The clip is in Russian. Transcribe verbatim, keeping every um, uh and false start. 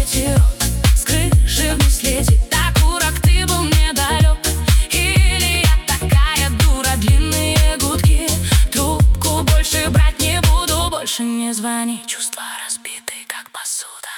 ветерок, с крыши вниз летит. Так, дурак, ты был мне далек. Или я такая дура, длинные гудки. Трубку больше брать не буду, больше не звони. Чувства разбиты, как посуда.